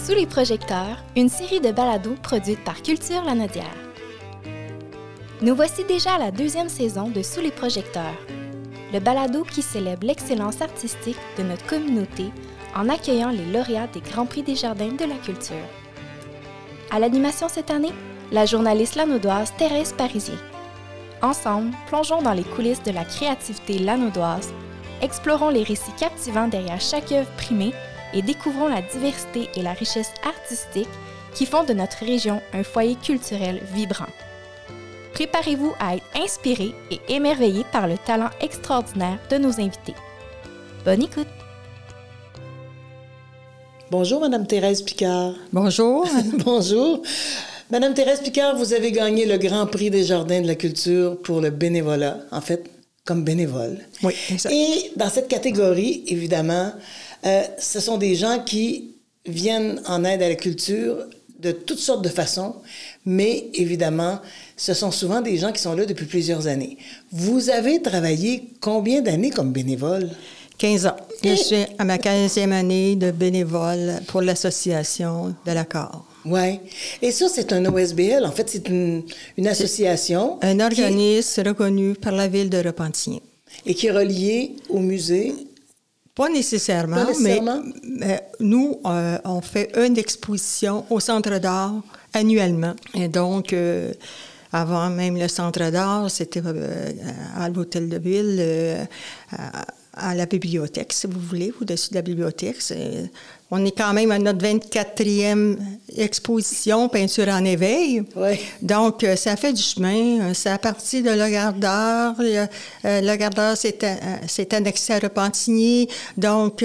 Sous les projecteurs, une série de balados produite par Culture Lanaudière. Nous voici déjà à la 2e saison de Sous les projecteurs, le balado qui célèbre l'excellence artistique de notre communauté en accueillant les lauréats des Grands Prix des Jardins de la Culture. À l'animation cette année, la journaliste lanaudoise Thérèse Parisier. Ensemble, plongeons dans les coulisses de la créativité lanaudoise, explorons les récits captivants derrière chaque œuvre primée et découvrons la diversité et la richesse artistique qui font de notre région un foyer culturel vibrant. Préparez-vous à être inspiré et émerveillé par le talent extraordinaire de nos invités. Bonne écoute! Bonjour, Madame Thérèse Picard. Bonjour. Bonjour. Madame Thérèse Picard, vous avez gagné le Grand Prix des Jardins de la Culture pour le bénévolat, en fait, comme bénévole. Oui, exact. Et dans cette catégorie, évidemment, ce sont des gens qui viennent en aide à la culture de toutes sortes de façons, mais évidemment, ce sont souvent des gens qui sont là depuis plusieurs années. Vous avez travaillé combien d'années comme bénévole? 15 ans. Je suis à ma 15e année de bénévole pour l'association de l'accord. Oui. Et ça, c'est un OSBL. En fait, c'est une association. Un organisme reconnu par la ville de Repentigny. Et qui est relié au musée. Pas nécessairement, mais nous, on fait une exposition au Centre d'art annuellement. Et donc, avant même le Centre d'art, c'était à l'Hôtel de Ville, à la bibliothèque, si vous voulez, au-dessus de la bibliothèque. On est quand même à notre 24e exposition Peinture en éveil. Oui. Donc, ça fait du chemin. C'est à partir de Lagardère. Lagardère s'est annexé à Repentigny. Donc,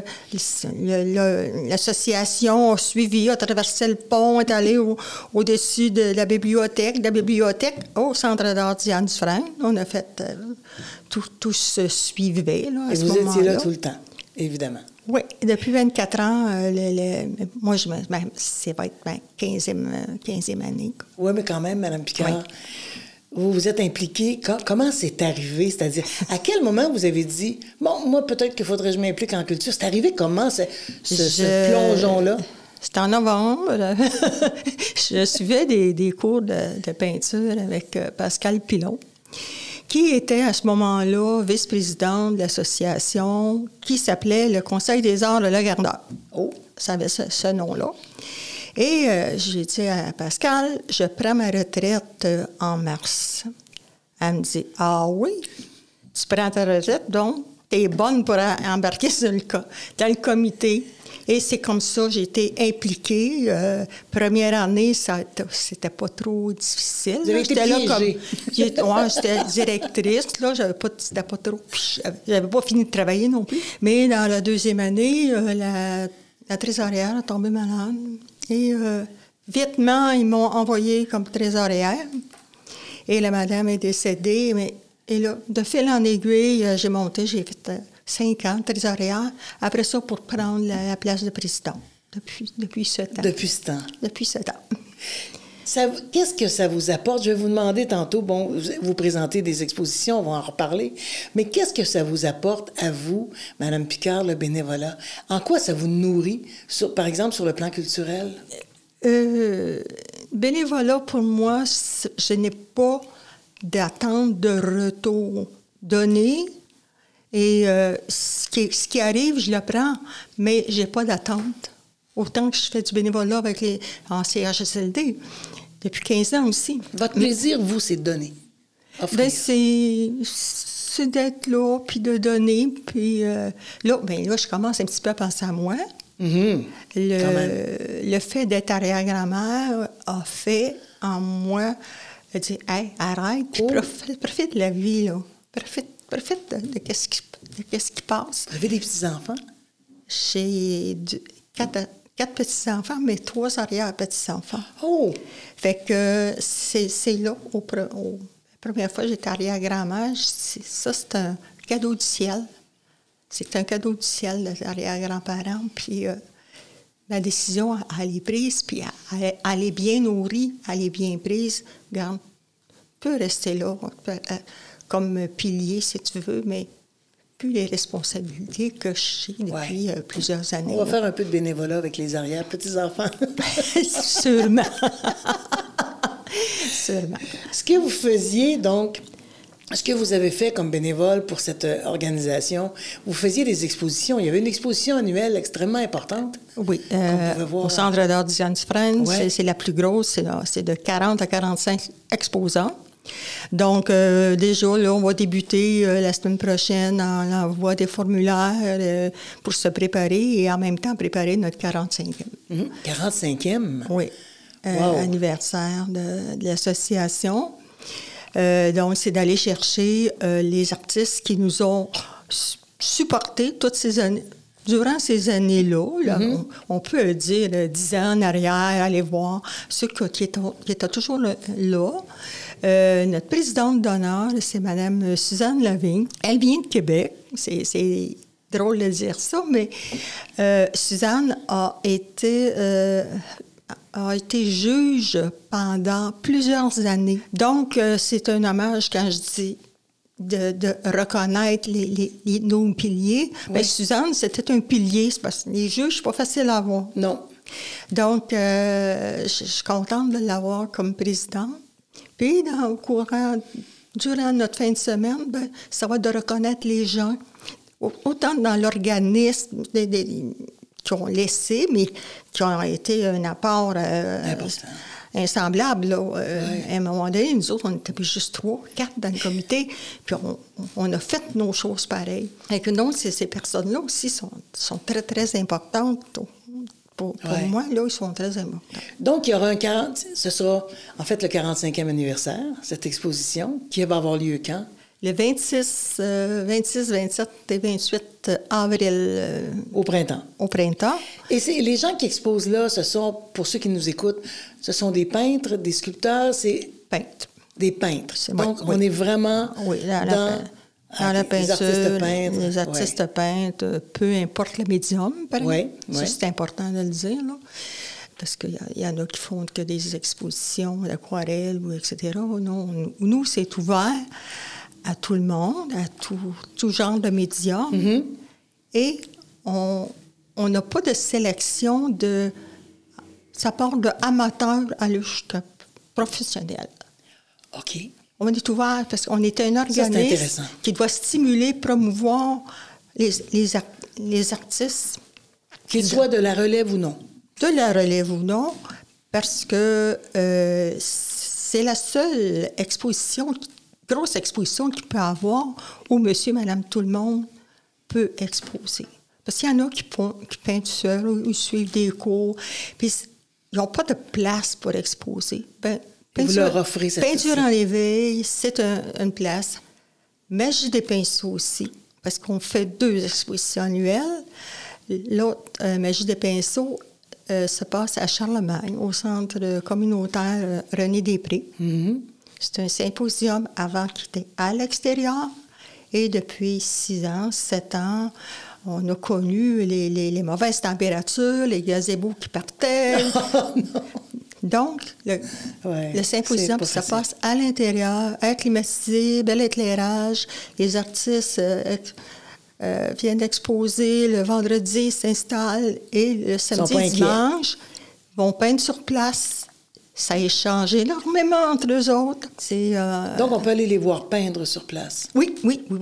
l'association a suivi, a traversé le pont, est allée au-dessus de la bibliothèque au Centre d'art Diane Dufresne. On a fait... Tout se suivait là, à ce moment-là. Et vous étiez là tout le temps, évidemment. Oui, depuis 24 ans, moi, ça va être ma 15e année. Oui, mais quand même, Mme Picard, vous vous êtes impliquée. Comment c'est arrivé? C'est-à-dire, à quel moment vous avez dit, bon, moi, peut-être qu'il faudrait que je m'implique en culture? C'est arrivé comment, ce plongeon-là? C'était en novembre. Je suivais des cours de peinture avec Pascal Pilon, qui était à ce moment-là vice-président de l'association qui s'appelait le Conseil des arts de Lagardère. Oh, ça avait ce nom-là. Et j'ai dit à Pascal, je prends ma retraite en mars. Elle me dit, ah oui, tu prends ta retraite, donc tu es bonne pour embarquer dans le comité. Et c'est comme ça que j'ai été impliquée. Première année, c'était pas trop difficile. Vous avez été piégée. J'étais directrice. Là, c'était pas trop... J'avais pas fini de travailler non plus. Mais dans la 2e année, la trésorière a tombé malade. Et vitement, ils m'ont envoyée comme trésorière. Et la madame est décédée. Et là, de fil en aiguille, j'ai monté, j'ai fait... 5 ans, trésorière. Après ça, pour prendre la place de président. Depuis ce temps. Depuis ce temps. Depuis ce temps. Qu'est-ce que ça vous apporte? Je vais vous demander tantôt, bon, vous présentez des expositions, on va en reparler, mais qu'est-ce que ça vous apporte à vous, Mme Picard, le bénévolat? En quoi ça vous nourrit, par exemple, sur le plan culturel? Bénévolat, pour moi, je n'ai pas d'attente de retour donné. Et ce qui arrive, je le prends, mais je n'ai pas d'attente. Autant que je fais du bénévolat en CHSLD, depuis 15 ans aussi. Votre plaisir, vous, c'est de donner? Ben, c'est d'être là, puis de donner. Puis là, je commence un petit peu à penser à moi. Mm-hmm. Le fait d'être arrière-grand-mère a fait en moi dire « Hey, arrête, puis profite de la vie, là. Profite de qu'est-ce qui passe. » Vous avez des petits-enfants? J'ai 4 petits-enfants, mais 3 arrière-petits-enfants. Oh! Fait que c'est là, la première fois que j'étais arrière-grand-mère, ça, c'est un cadeau du ciel. C'est un cadeau du ciel, les arrière-grands-parents. Puis ma décision, elle est prise, puis elle est bien nourrie, elle est bien prise. Regarde, peut rester là, comme pilier, si tu veux, mais plus les responsabilités que j'ai depuis plusieurs années. On va faire un peu de bénévolat avec les arrière-petits-enfants. Sûrement. Sûrement. Ce que vous faisiez, donc, ce que vous avez fait comme bénévole pour cette organisation, vous faisiez des expositions. Il y avait une exposition annuelle extrêmement importante. Oui, voir. Au Centre d'art Diane Dufresne, c'est la plus grosse. C'est de 40 à 45 exposants. Donc, déjà, là, on va débuter la semaine prochaine en l'envoi des formulaires pour se préparer et en même temps préparer notre 45e. 45e? Oui, anniversaire de l'association. Donc, c'est d'aller chercher les artistes qui nous ont supportés toutes ces années. Durant ces années-là, on peut dire 10 ans en arrière, aller voir ceux qui étaient toujours là. Notre présidente d'honneur, c'est Mme Suzanne Lavigne. Elle vient de Québec. C'est drôle de dire ça, mais Suzanne a été juge pendant plusieurs années. Donc, c'est un hommage quand je dis de reconnaître nos piliers. Oui. Bien, Suzanne, c'était un pilier. C'est parce que les juges, c'est pas facile à avoir. Non. Donc, je suis contente de l'avoir comme présidente. Puis, durant notre fin de semaine, bien, ça va de reconnaître les gens, autant dans l'organisme qui ont laissé, mais qui ont été un apport insemblable. Là. À un moment donné, nous autres, on était juste 3, 4 dans le comité, puis on a fait nos choses pareilles. Et que non, ces personnes-là aussi sont très, très importantes. Pour moi, là, ils sont très importants. Donc, il y aura ce sera en fait le 45e anniversaire, cette exposition, qui va avoir lieu quand? Le 26, 27 et 28 avril. Au printemps. Au printemps. Et les gens qui exposent là, ce sont, pour ceux qui nous écoutent, ce sont des peintres, des sculpteurs, Peintres. Des peintres. Donc, on est vraiment dans la peinture, les artistes peintres, peu importe le médium, par exemple. Ça, c'est important de le dire, là. Parce qu'il y en a qui font que des expositions d'aquarelle, etc. Non, nous, c'est ouvert à tout le monde, à tout genre de médium. Mm-hmm. Et on n'a pas de sélection ça part de amateur à jusqu'à professionnel. OK. On est ouvert parce qu'on est un organisme qui doit stimuler, promouvoir les artistes. Qu'ils soient de la relève ou non. De la relève ou non, parce que c'est la seule grosse exposition qu'il peut avoir où monsieur, madame, tout le monde peut exposer. Parce qu'il y en a qui peinturent ou suivent des cours, puis ils n'ont pas de place pour exposer. Vous leur offrez cette peinture en éveil, c'est une place. Magie des pinceaux aussi, parce qu'on fait 2 expositions annuelles. L'autre, Magie des pinceaux, se passe à Charlemagne, au centre communautaire René Després. Mm-hmm. C'est un symposium avant qui était à l'extérieur. Et depuis 6 ans, 7 ans, on a connu les mauvaises températures, les gazebos qui partaient. Donc, le symposium, ça passe à l'intérieur, air climatisé, bel éclairage. Les artistes viennent exposer. Le vendredi, ils s'installent. Et le samedi et dimanche, ils vont peindre sur place. Ça échange énormément entre eux autres. Donc, on peut aller les voir peindre sur place. Oui.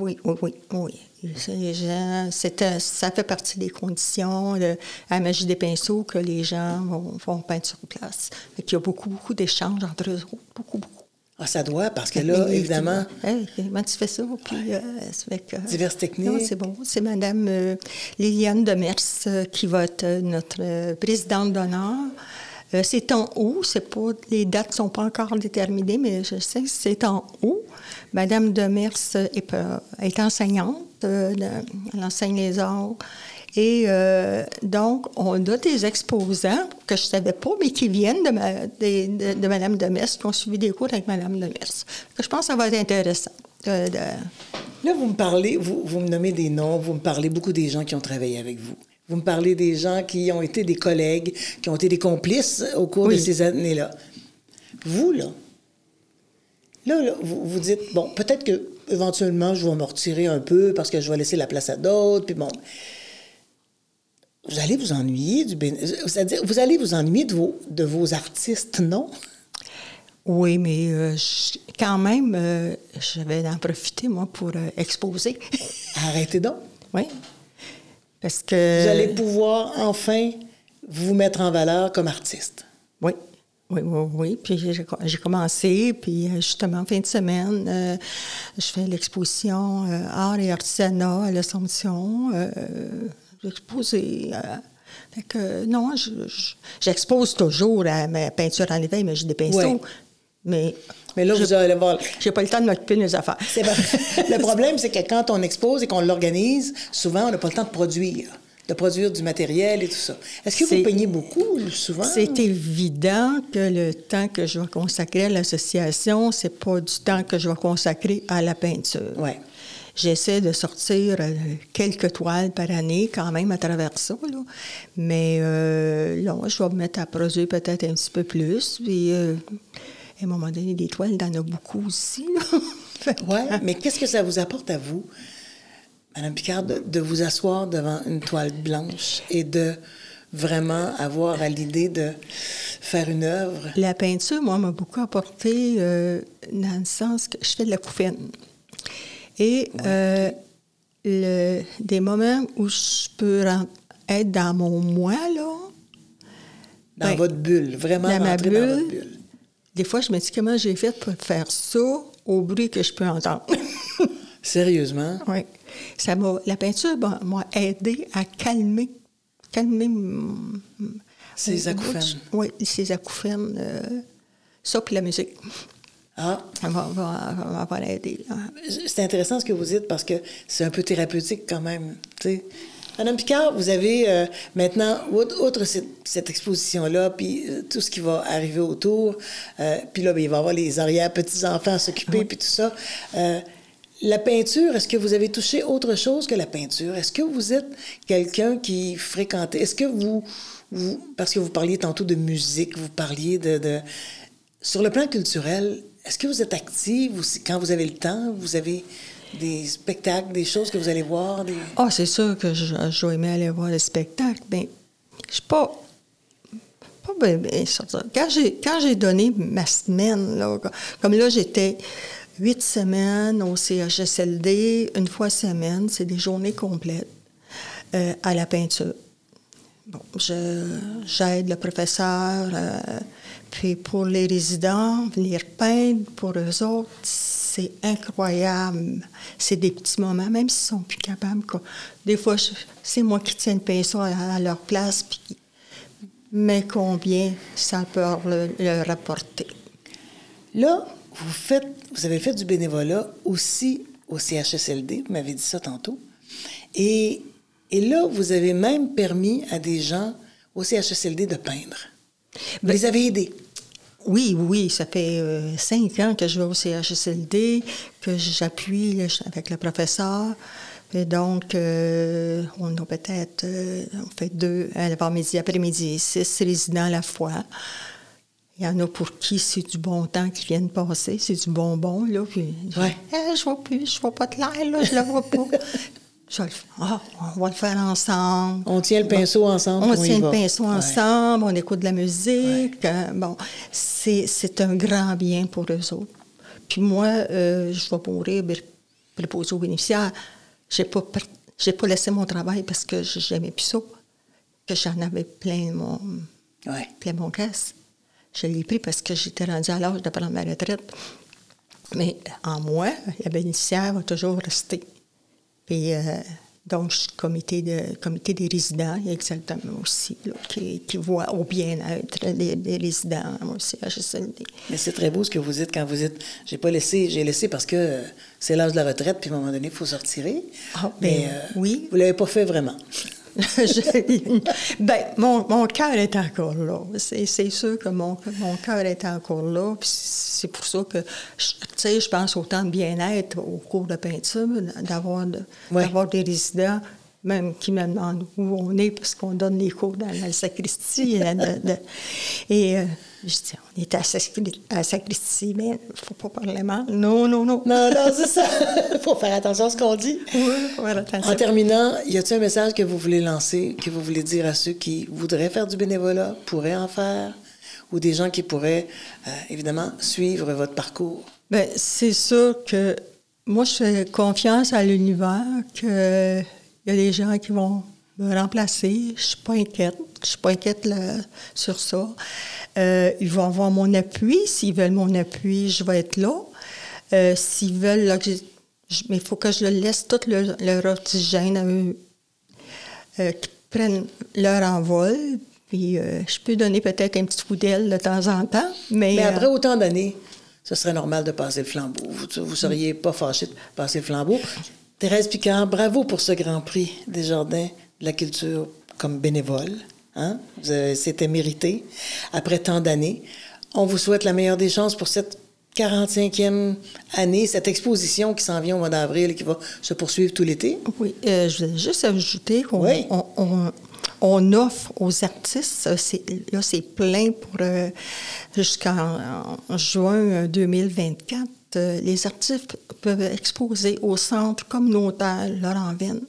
Ça fait partie des conditions à la Magie des pinceaux que les gens vont peindre sur place. Il y a beaucoup d'échanges entre eux autres. Beaucoup. Ah, ça doit, parce que là, évidemment... Comment tu fais ça? Puis, diverses techniques. Non, c'est bon. C'est Mme Liliane Demers qui va être notre présidente d'honneur. C'est en août, les dates ne sont pas encore déterminées, mais je sais que c'est en août. Mme Demers est enseignante, elle enseigne les arts. Et donc, on a des exposants que je ne savais pas, mais qui viennent de Mme Demers, qui ont suivi des cours avec Mme Demers. Je pense que ça va être intéressant. Là, vous me parlez, vous me nommez des noms, vous me parlez beaucoup des gens qui ont travaillé avec vous. Vous me parlez des gens qui ont été des collègues, qui ont été des complices au cours de ces années-là. Vous, là, vous dites, bon, peut-être que éventuellement, je vais me retirer un peu parce que je vais laisser la place à d'autres. Puis bon, vous allez vous ennuyer c'est-à-dire, vous allez vous ennuyer de vos artistes, non? Oui, mais quand même, je vais en profiter, moi, pour exposer. Arrêtez donc. Oui. Parce que... Vous allez pouvoir enfin vous mettre en valeur comme artiste. Oui. Oui. Puis j'ai commencé, puis justement, fin de semaine, je fais l'exposition Art et artisanat à l'Assomption. J'ai exposé... fait que, non, j'expose toujours à ma peinture en éveil, mais j'ai des pinceaux. Oui. Mais là, vous allez voir... J'ai pas le temps de m'occuper de mes affaires. Le problème, c'est que quand on expose et qu'on l'organise, souvent, on n'a pas le temps de produire du matériel et tout ça. Est-ce que vous peignez beaucoup, souvent? C'est évident que le temps que je vais consacrer à l'association, c'est pas du temps que je vais consacrer à la peinture. Oui. J'essaie de sortir quelques toiles par année, quand même, à travers ça, là. Mais là, je vais me mettre à produire peut-être un petit peu plus, puis... à un moment donné, des toiles, il y en a beaucoup aussi. Oui, mais qu'est-ce que ça vous apporte à vous, Mme Picard, de vous asseoir devant une toile blanche et de vraiment avoir à l'idée de faire une œuvre? La peinture, moi, m'a beaucoup apporté dans le sens que je fais de la couffaine. Et des moments où je peux être dans mon moi, là... Dans votre bulle, vraiment dans rentrer dans votre bulle. Des fois, je me dis comment j'ai fait pour faire ça au bruit que je peux entendre. Sérieusement? Oui. La peinture m'a aidé à calmer ces acouphènes. Oui, ces acouphènes. Ça, puis la musique. Ah. Ça va aider. C'est intéressant ce que vous dites parce que c'est un peu thérapeutique quand même, tu sais. Madame Picard, vous avez maintenant, outre cette exposition-là, puis tout ce qui va arriver autour, puis là, bien, il va y avoir les arrière-petits-enfants à s'occuper, puis tout ça. La peinture, est-ce que vous avez touché autre chose que la peinture? Est-ce que vous êtes quelqu'un qui fréquentait... Est-ce que vous... Parce que vous parliez tantôt de musique, vous parliez de... Sur le plan culturel, est-ce que vous êtes active quand vous avez le temps? Vous avez... des spectacles, des choses que vous allez voir? Ah, c'est sûr que je vais aimer aller voir les spectacles, mais je suis pas bien sur ça. Quand j'ai donné ma semaine, là, comme là, j'étais 8 semaines au CHSLD, une fois semaine, c'est des journées complètes à la peinture. Bon, j'aide le professeur, puis pour les résidents, venir peindre pour eux autres, c'est incroyable. C'est des petits moments, même s'ils sont plus capables. Des fois, c'est moi qui tiens le pinceau à leur place, puis, mais combien ça peut leur apporter. Là, vous avez fait du bénévolat aussi au CHSLD, vous m'avez dit ça tantôt. Et là, vous avez même permis à des gens au CHSLD de peindre. Vous les avez aidés. Oui, ça fait 5 ans que je vais au CHSLD, que j'appuie avec le professeur. Et donc, on a peut-être, on fait 2 à l'avant-midi, après-midi, 6 résidents à la fois. Il y en a pour qui c'est du bon temps qui vient de passer, c'est du bonbon, là. Puis, je vois pas de l'air, là, je le vois pas. On va le faire ensemble. On tient le pinceau ensemble. On tient le pinceau ensemble, on écoute de la musique. Bon, c'est un grand bien pour eux autres. Puis moi, je vais mourir préposée aux bénéficiaires. J'ai pas laissé mon travail parce que j'aimais plus ça, que j'en avais plein mon caisse. Je l'ai pris parce que j'étais rendue à l'âge de prendre ma retraite. Mais en moi, la bénéficiaire va toujours rester. Puis, donc, je suis comité des résidents, exactement aussi, là, qui voit au bien-être des résidents aussi à CHSLD. Mais c'est très beau ce que vous dites quand vous dites « j'ai laissé parce que c'est l'âge de la retraite, puis à un moment donné, il faut se retirer. » Mais oui. Vous ne l'avez pas fait vraiment. Mon cœur est encore là. C'est sûr que mon cœur est encore là. Puis c'est pour ça que, je pense autant de bien-être au cours de peinture, d'avoir des résidents, même qui me demandent où on est, parce qu'on donne les cours dans la sacristie. Et je dis, on est à la sacristie, mais il ne faut pas parler mal. Non. Non, c'est ça. Il faut faire attention à ce qu'on dit. Oui, il faut faire attention. En terminant, y a-t-il un message que vous voulez lancer, que vous voulez dire à ceux qui voudraient faire du bénévolat, pourraient en faire, ou des gens qui pourraient, évidemment, suivre votre parcours? Bien, c'est sûr que moi, je fais confiance à l'univers, qu'il y a des gens qui vont me remplacer. Je suis pas inquiète. Je suis pas inquiète sur ça. Ils vont avoir mon appui. S'ils veulent mon appui, je vais être là. S'ils veulent... mais il faut que je laisse tout leur oxygène à eux, qu'ils prennent leur envol. Puis je peux donner peut-être un petit coup d'aile de temps en temps. Mais après autant d'années, ce serait normal de passer le flambeau. Vous ne seriez pas fâché de passer le flambeau. Thérèse Picard, bravo pour ce Grand Prix des Jardins de la culture comme bénévole. Hein? C'était mérité. Après tant d'années, on vous souhaite la meilleure des chances pour cette 45e année, cette exposition qui s'en vient au mois d'avril et qui va se poursuivre tout l'été. Oui, je voulais juste ajouter qu'on offre aux artistes, c'est plein pour jusqu'en juin 2024, les artistes peuvent exposer au centre communautaire Laurent-Venne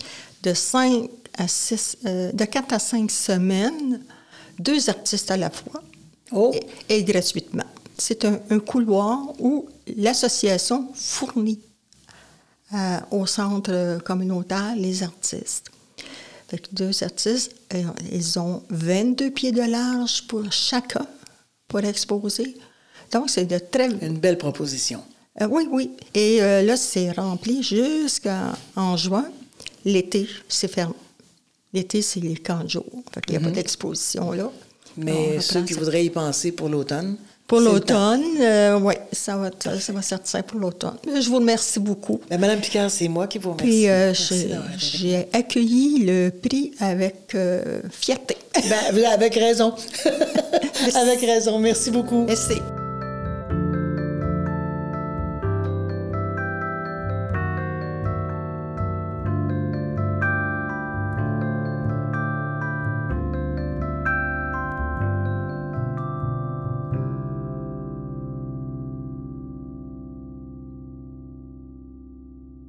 de 4 à 5 semaines, 2 artistes à la fois, et gratuitement. C'est un couloir où l'association fournit au centre communautaire les artistes. Fait que 2 artistes, ils ont 22 pieds de large pour chacun pour exposer. Donc, c'est une belle proposition. Oui. Et là, c'est rempli jusqu'en juin. L'été, c'est fermé. L'été, c'est les camps de jour. Fait qu'il n'y a pas d'exposition là. Mais ceux qui voudraient y penser pour l'automne... Pour l'automne, oui, ça va sortir pour l'automne. Je vous remercie beaucoup. Madame Picard, c'est moi qui vous remercie. Puis j'ai accueilli le prix avec fierté. Avec raison. Avec raison. Merci beaucoup. Merci.